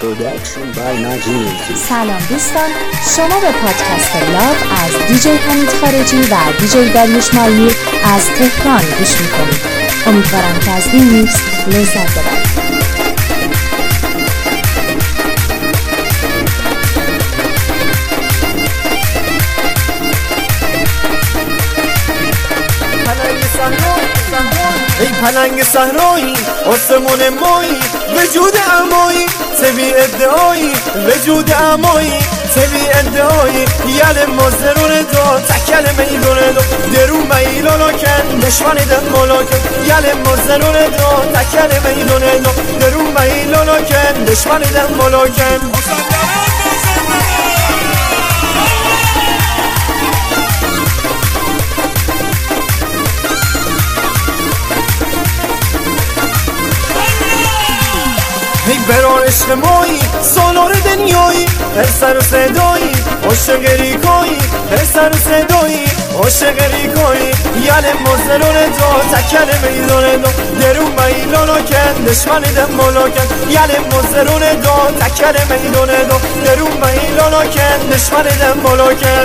Production by Najim. سلام دوستان، شما به پادکست لاو از دیجی حمید خارجی و دیجی داریوش مالمیر از تهران گوش میکنید. امیدوارم که از این میکس لذت ببرید. ای پلنگ صحرایی آسمون مایی وجود امایی تبی ادعایی وجود امایی تبی ادعایی یل مزدرون دو تکل میدون دو درو میلانو کن دشمن دم ملاکن یل مزدرون دو تکل میدون دو درو میلانو کن دشمن دم ملاکن ای برار عشق مایی سالار دنیایی هر سر و صدایی عاشق ریکایی هر سر و صدایی عاشق ریکایی یل مزدرون دو تکل میدون دو درو میلانو کن دشمن دم ملاکن یل مزدرون دو تکل میدون دو درو میلانو کن دشمن دم ملاکن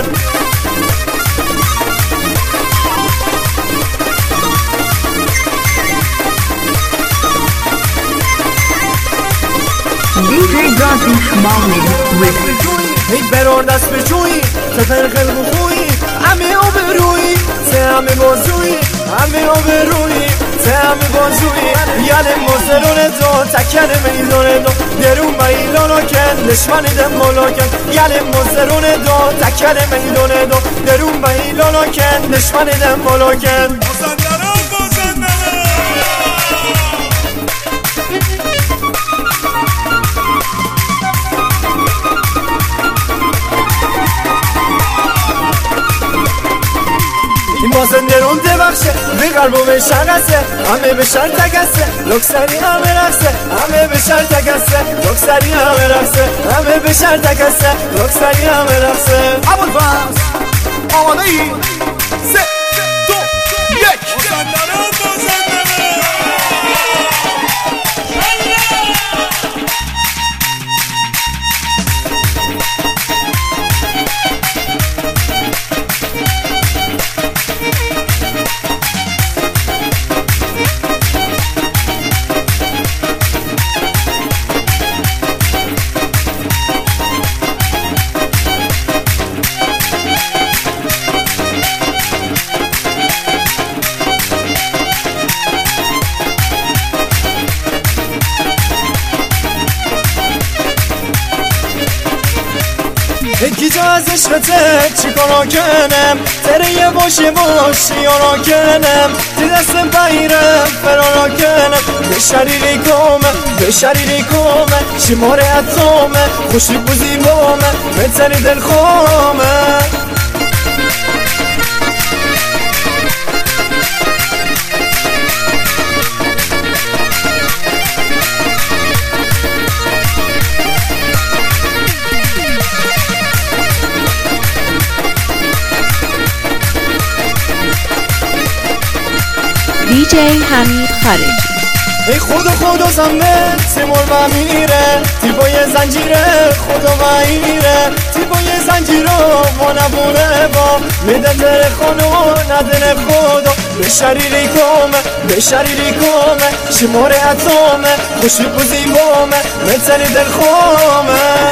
DJ Dariush Malmir with ای برار دست به جویی تفر خلق خویی همه آبرویی ته همه بازویی همه آبرویی ته همه بازویی یل مزدرون دو تکل میدون دو درو میلانو کن دشمن دم ملاکن یل مزدرون دو تکل میدون دو درو میلانو کن دشمن دم ملاکن این بازندرون دبخشه به قلبو به شنسه همه به شر تگسه لکسری همه رخصه همه به شر تگسه لکسری همه رخصه همه به شر تگسه لکسری همه رخصه اول فرس آماده ای 3 2 1 یکی جا از عشقته چی کارا کنم تره یه باشه یارا کنم تی دستم بایرم فرارا کنم به شریری کامه به شریری کامه شماره اتامه خوشی بوزی بامه بتری دل خامه دیجی حمید خارجی. ای خدا زمه سیمور و میره تی با یه زنجیره خدا و ایره تی با یه زنجیره ما نبونه با میده تر خانو ندنه خدا به شریری کامه به شریری کامه شماره اتامه خوشی بوزی بامه متری دل خامه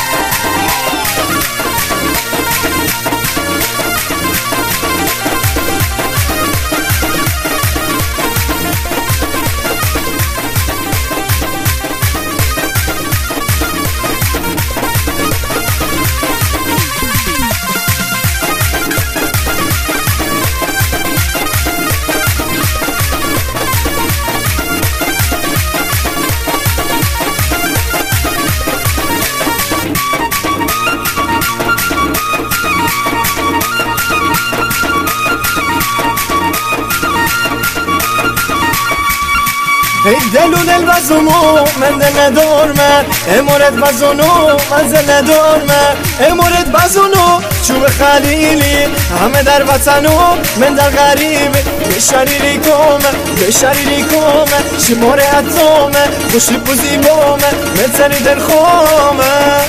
ای دل و دل بزنو من دل ندارمه امارت بزنو من دل ندارمه امارت بزنو چوب خلیلی همه در وطنو من در غریبی به شریری کامه به شریری کامه شماره اتامه خوشی بوزی بامه بزنی در خوامه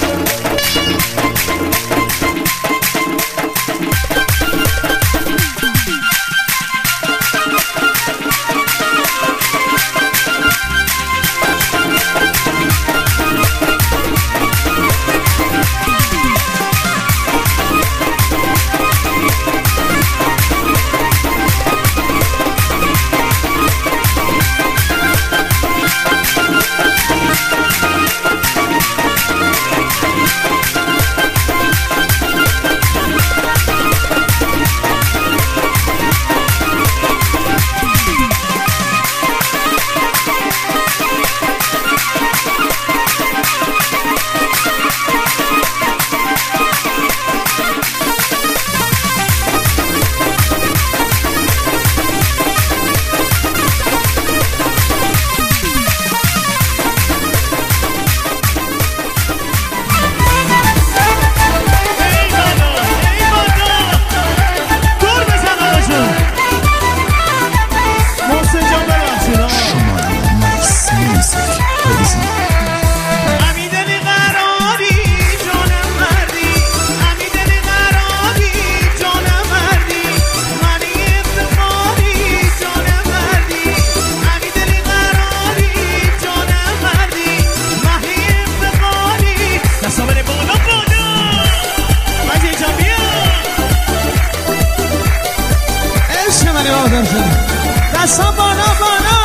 دستا بالا بالا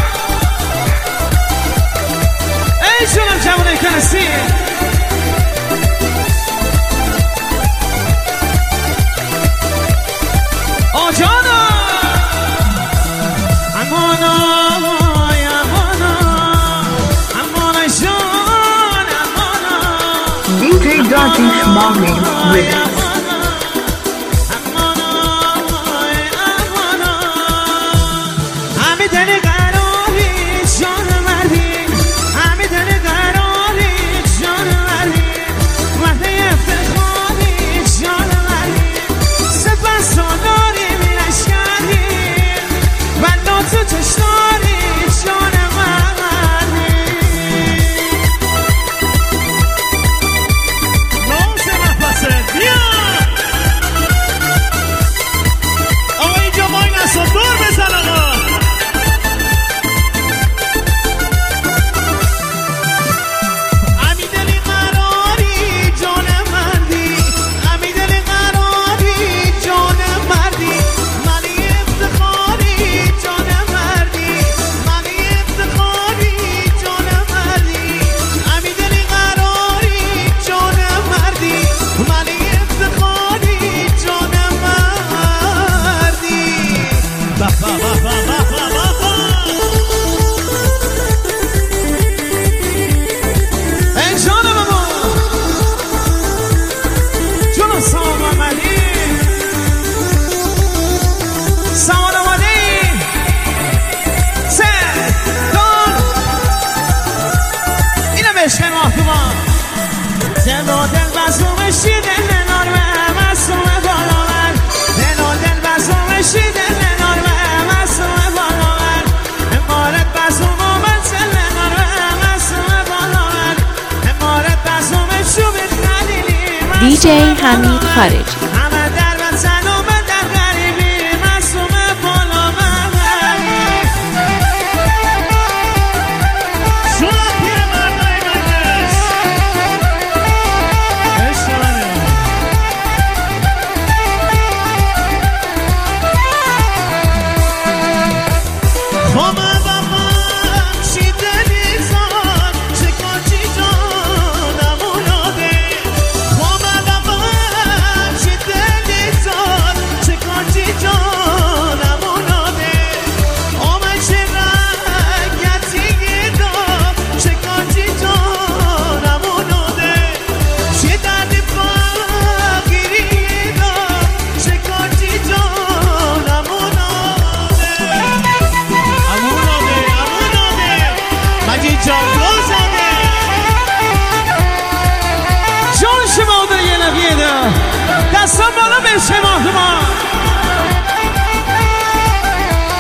ای جونم جوانه کنسی آجانا امانا امانا امانا جان امانا DJ Darkish Magnet with DJ حمید خارجی دستان بالا بشه ما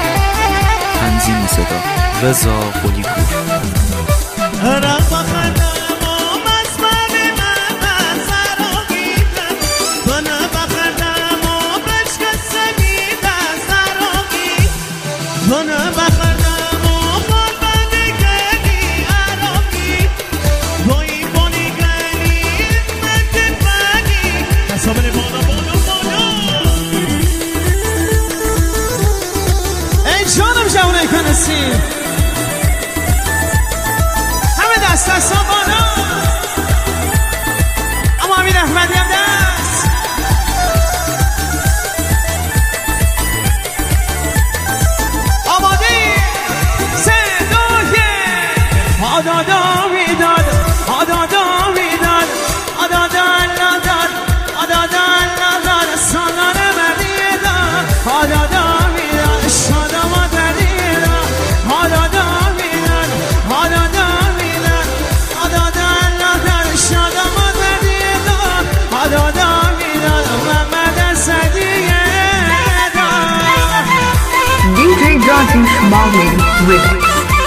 تنظیم صدا رضا قلی‌پور. دست بالا اما امیر احمدی هم دست آماده سه دو یک آدادا میداد آدادا میداد آدادا نداد آدادا نداد سالان مدیداد آدادا میداد شادما دلیداد آدادا میداد آدادا میداد آدادا نداد شادما دلیداد آدادا میداد محمد صدیقه DJ Jagdish Marlin Remix.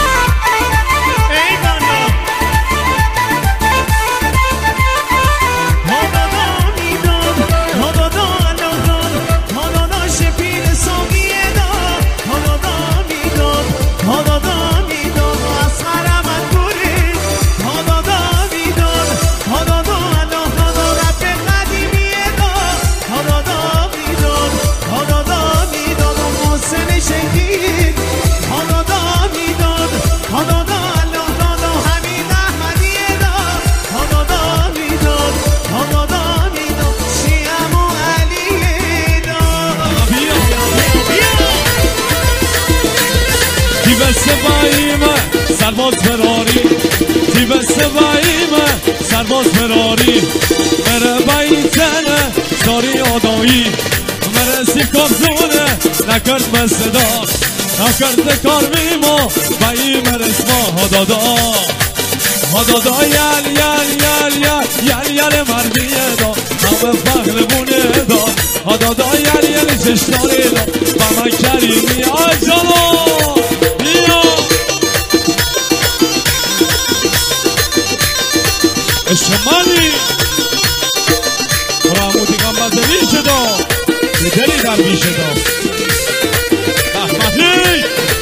سرباز فراری تیب سباییمه سرباز فراری مره بیتنه ساری آدایی مره سی کابزونه نکرد من صدا نکرد کار میما بایی مرسما هدادا هدادا یل یل یل یل یل یل مردیه دا همه فخر بونه دا هدادا یل یل چشتاری دا با من کریمی آجالا شمالی رامودی گمبازوی شدا بدلی در بی شدا احمدی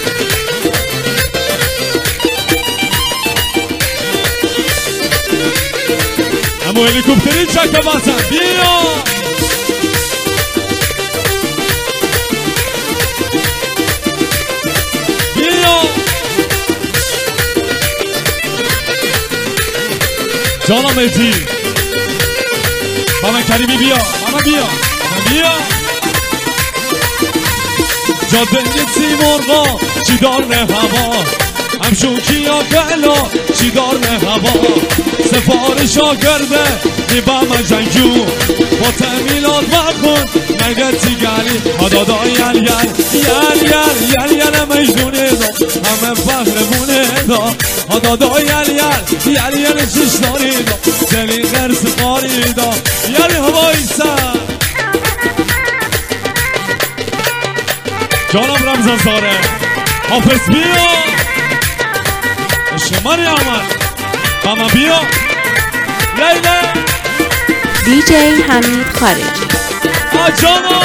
امو هلیکوپتری چکه بازن بیا بیا جانا میتی بابا کریمی بیا بابا بیا بابا بیا جاده نیتی مرغا چی دار نه هوا همشون کیا کلا چی دار نه هوا سفارشا کرده نیبام جنگو با تمیلات بخون نگتی گلی هدادا یل یل یل یل یل یل میدونه دا همه فخرمونه دا هدادا یل یل یل یل چشتاری دا دلی غرس قاری دا یل هوایی سر جانم رمزان ساره حافظ بیا شماری آمد ماما بیا لیله دیجی حمید خارجی آجانا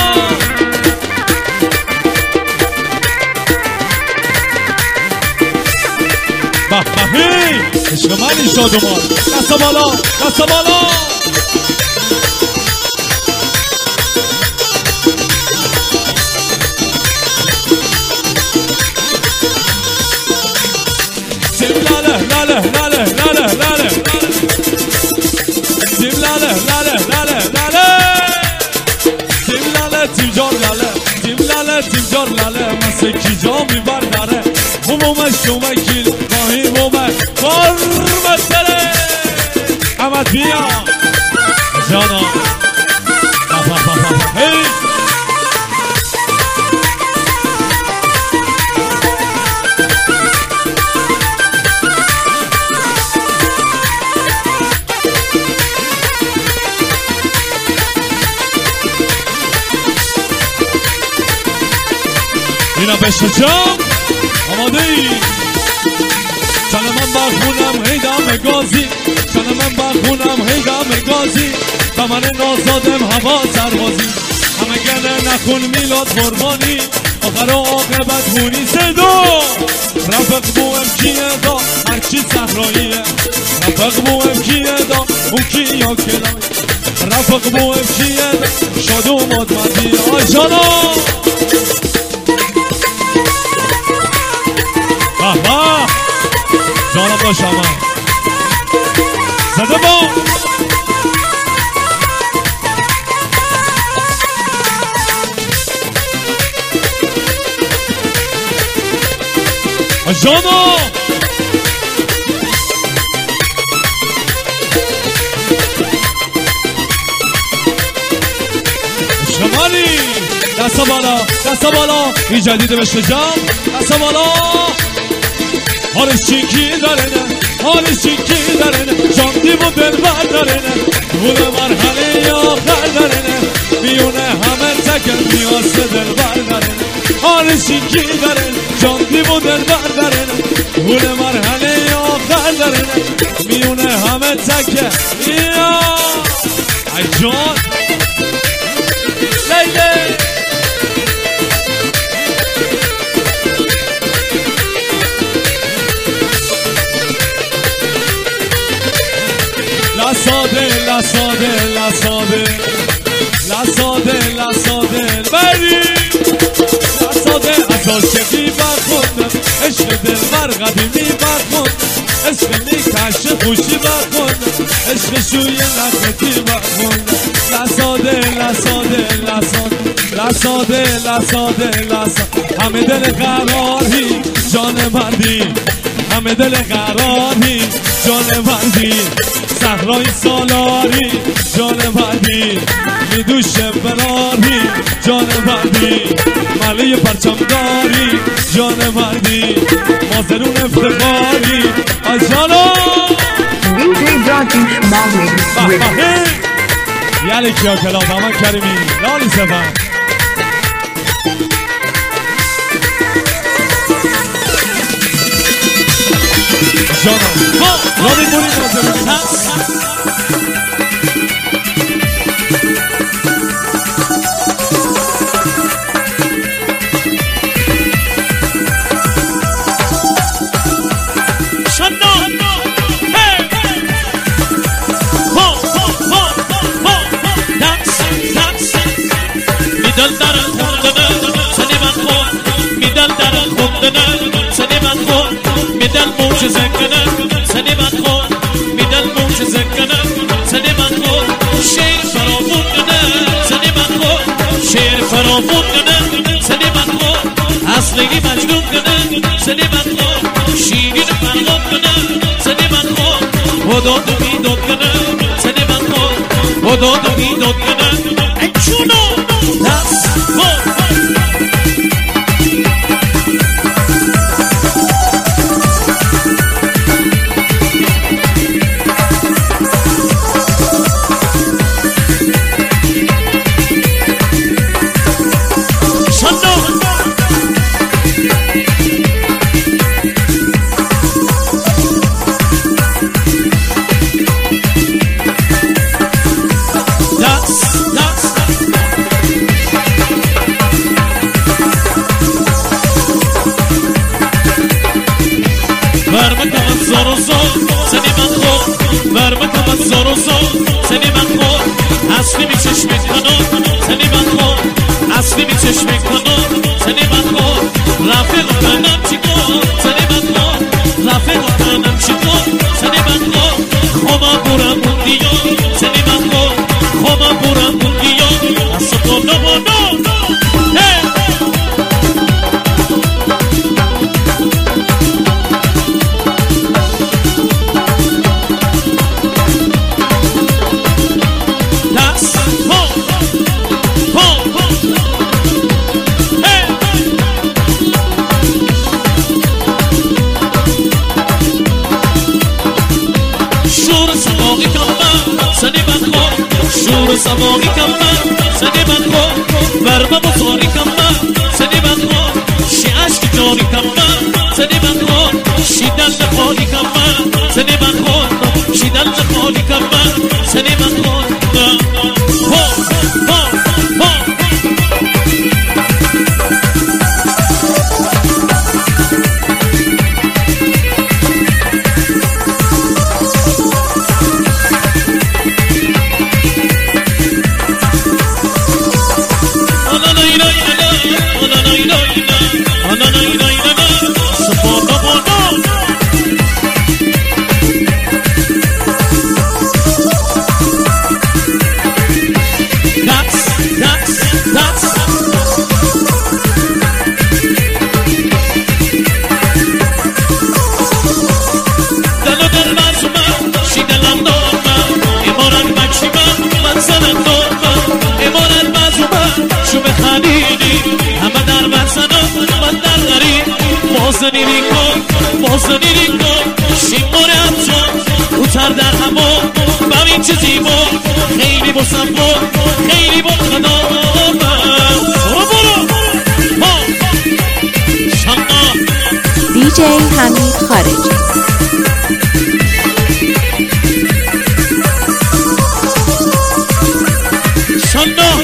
بحبهی عشق منی شادمان دست بالا دست بالا سیم لاله لاله لاله لاله لاله سیم لاله لاله لاله لاله سیم لاله تیم جار لاله تیم لاله تیم جار لاله مسکی جا میبر داره همومش شومکیل ماهی مومه بار مسئله احمد بیا جانا هی اینا بشه جام آماده ای چنه من بخونم هیدم گازی چنه من بخونم هیدم گازی و من نازادم هوا سربازی همه گله نخون میلاد قربانی آخر عاقبت هونی صدا رفق بوهم کیه دا هرچی صحراییه رفق بوهم کیه دا اون کیا کلای رفق بوهم کیه دا شاد و مدمدی آجانا بابا جانم داشتم جانو شمالی دست بالا این جدیده بشه جام دست بالا حالش چیکی داره نه حالش چیکی داره نه جام دیو دل بر داره نه بوده مرحله آخر داره نه میونه همه تکر میاسه دل بر داره نه حالش چیکی داره نه جام دیو دل بر داره نه بوده مرحله آخر داره نه میونه همه تکر یا ای جان لیلی لا ساده بری لا ساده از عاشقی برخوندم عشق دلبر قدیمی برخوندم عشق نیکش خوشی برخوندم عشق شوی نقدی برخوندم لا ساده همه دل قراری جان مردی همه دل قراری جان مردی صحرای سالاری جان مردی میدوشه براری جان مردی مله پرچمداری جان مردی مازرون افتخاری آجالا DJ Johnny Schmalling with یالی کیا کلا دامن کریمی لالی سفن جانم لالی بوری نازم اصلی مجنون کنه سنی من خود شیرین فرغاب کنه سنی من خود خداد و بیداد کنه سنی من خود خداد و بیداد کنه اکشونو دست خود اصلی می چشم کنم سنی من خود اصلی می چشم کنم سنی من خود رفیق کنم چی کن سنی من خود رفیق کنم چی کن سنی من خود خوما برم بودیا سنی من خود خوما برم بودیا اصلا کن نمانو شور سماقی کم من سنی من خود ورمه بزاری کم من سنی من خود شی عشق جاری کم من سنی من خود شی دل خالی کم من سنی من خود شی دل خالی کم من سنی من خود بازنی ریکن شیماره همچون اوتر در هوا ببین چه زیبا خیلی با صفا خیلی با خدا برو شما دیجی حمید خارجی. شما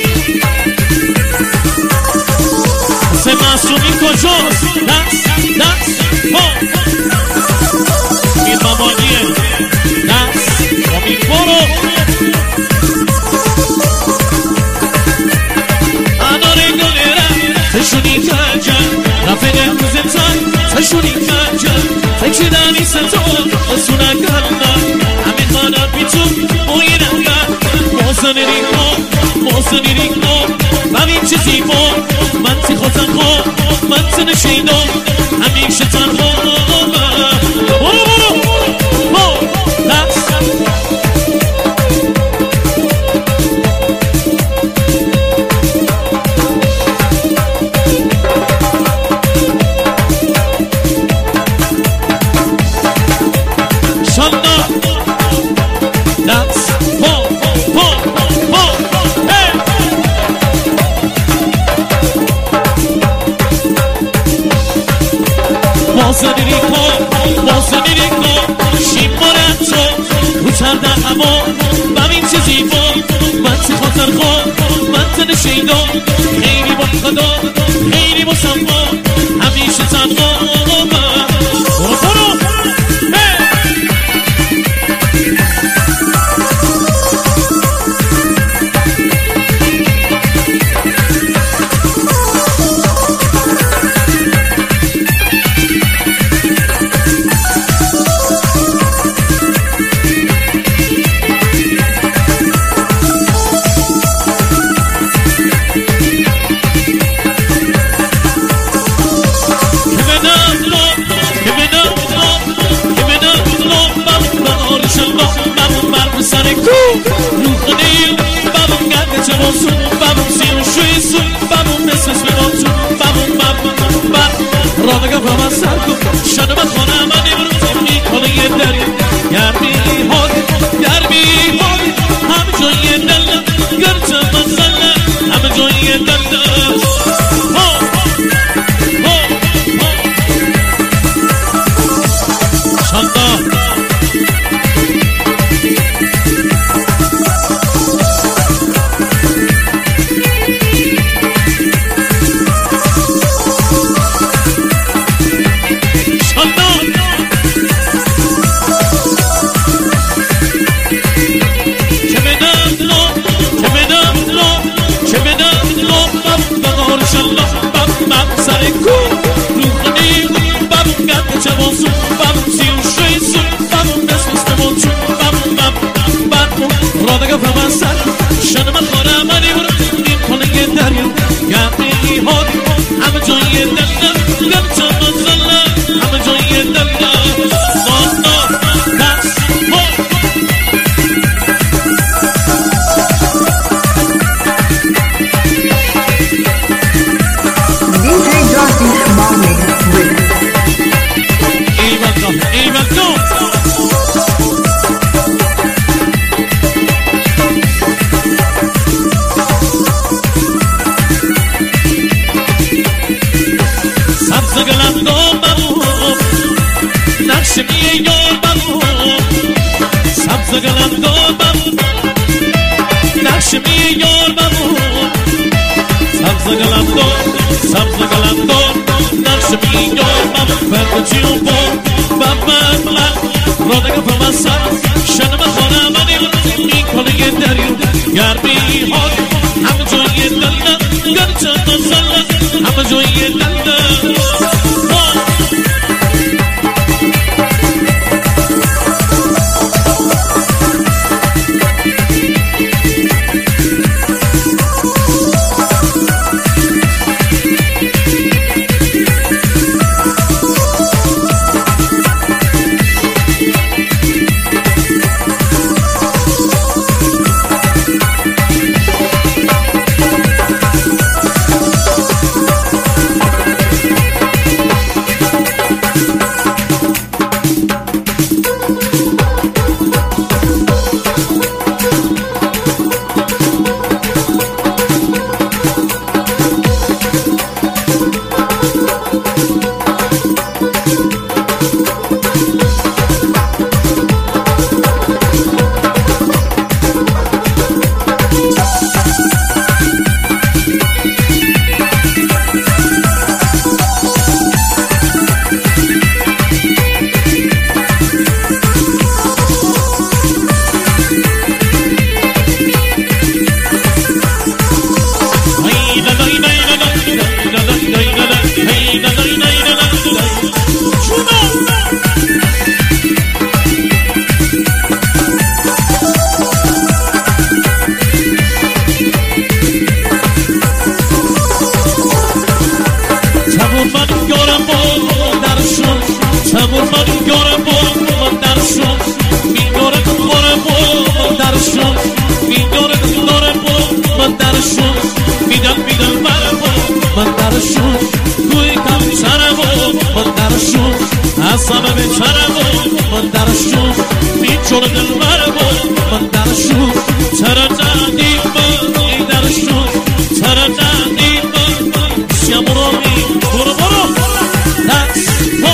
سه معصومی کجاست دست این مامانیه دست امین برو اناره گلره تشونی تنجن رفته روزتن تشونی تنجن فکر دانی ستون اصونه کردن همین خانر بیتون بوینم موزنی ریکن ببین چه زیبا من تی خوزن خواب من تی نشیدم همیشه تنها برو دست شانا دست بازنی ریکن شیماره تو اوتر در هوا ببین چه زیبا من تی خاطر خواب من تی نشیدم خیلی با خدا خیلی با صفا همیشه تنها برو جون دلبر من درشون چرا ندیم ای درشون چرا ندیم شمروی برو دست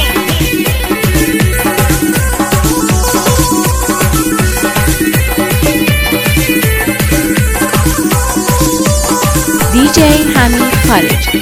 DJ حمید خارجی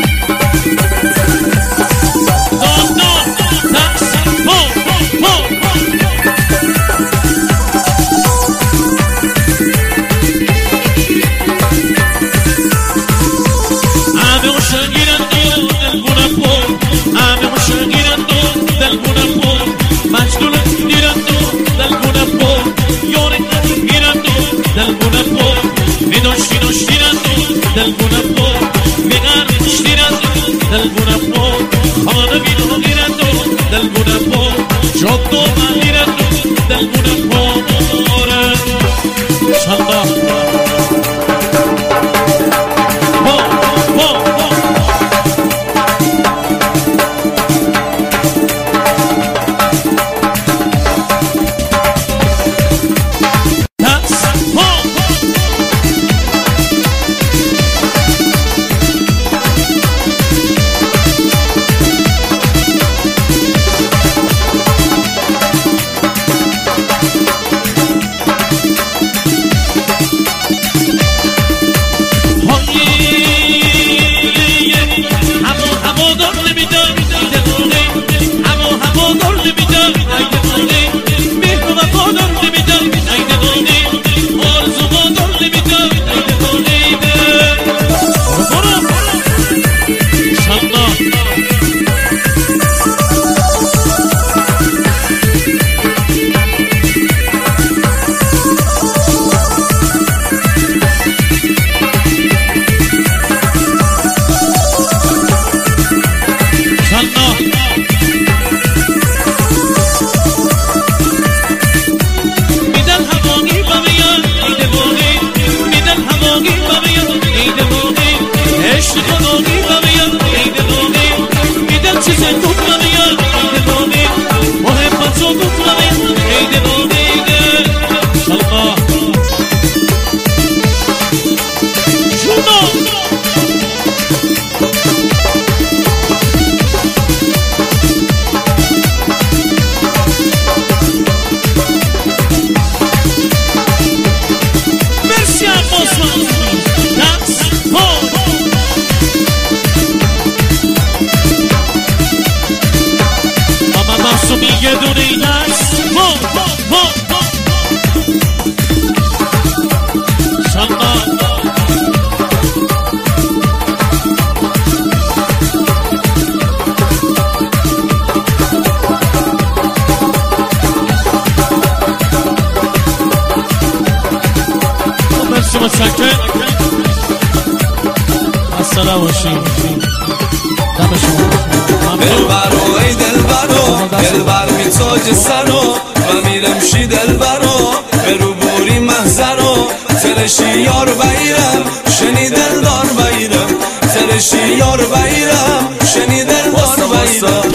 دلبرو ای دلبرو دلبر میتاج سرو و میرمشی دلبرو به روبوری محضرو ترشی یار بایرم شنی دلدار بایرم ترشی یار بایرم شنی دلدار بایرم.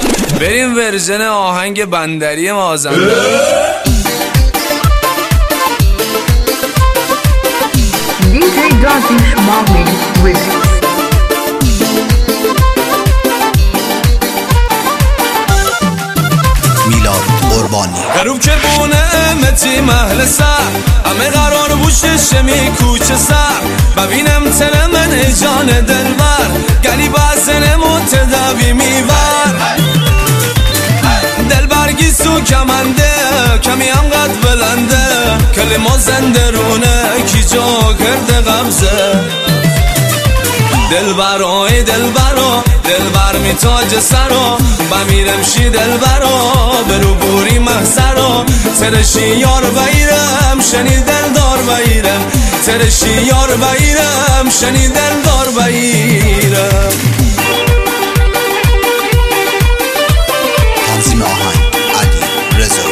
بریم ورژن آهنگ بندری مازندران. DJ Darkish Mohammed Remix. میلاد قربانی غروب که بونه متی محل سر همه قرار بوشه شمی کوچه سر ببینم تن من جان دلبر گلی بازن متداوی میبر دلبرگی سو کمنده کمی هم قد بلنده کلمه زندرونه کی جا کرده غمزه دلبرو ای دلبرو دلبر می تاج سرو بمیرم شی دلبرو برو بوری محضرو ترشی یار بایرم شنی دلدار بایرم ترشی یار بایرم شنی دلدار بایرم. تنظیم آهنگ علی رضا.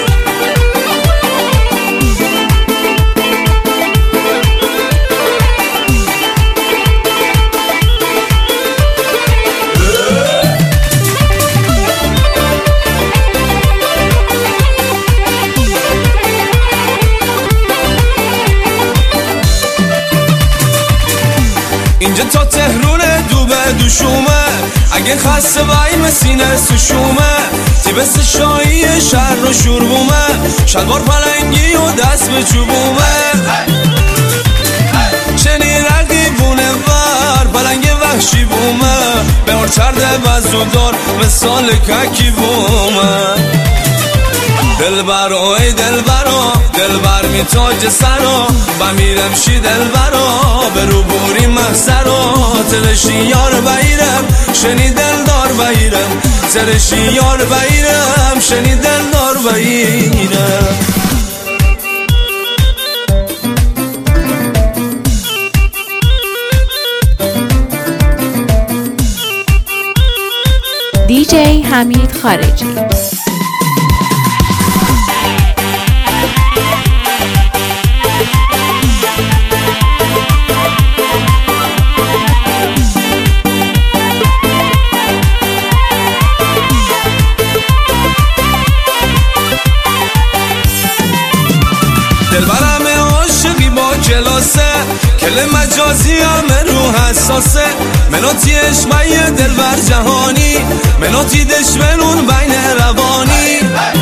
دوشومه اگه خسته بایی مسینه سوشومه تی بس شایی شهر رو شوربومه شلوار پلنگی و دست به چوبومه چنی رقیبونه ور پلنگ وحشی بومه به هر چرده بزودار مثال ککی بومه دلبرو ای دلبرو دلبر می تاج سرا بمیرم شی دلبرو برو بوری محسرا تلشی یار بایرم شنی دلدار بایرم تلشی یار بایرم شنی دلدار بایرم دیجی حمید خارجی. دلبرم عاشقی با کلاسه کل مجازی همه رو حساسه مناتی عشقی دلبر جهانی مناتی دشمنون بین روانی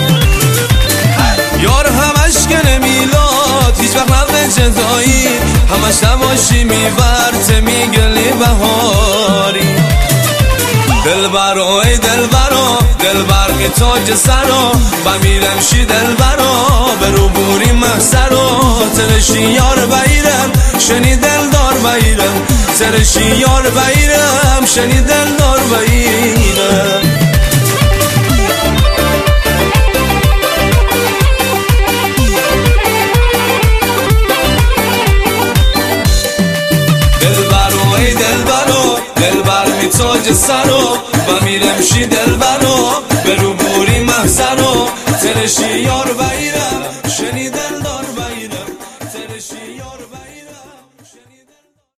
یار همش کنه میلاد هیچ وقت نبه جدایی همش نباشی میورت میگلی بهاری دلبرو ای دلبرو دلبر می تاج سرا بمیرم شی دلبرو برو بوری محسرا ترشی یار بایرم شنی دلدار بایرم ترشی یار بایرم شنی دلدار بایرم دلبرو ای دلبرو دلبر می تاج سرا بمیرم شی دلبرو برو بوری محسرا ترشی یار بایرم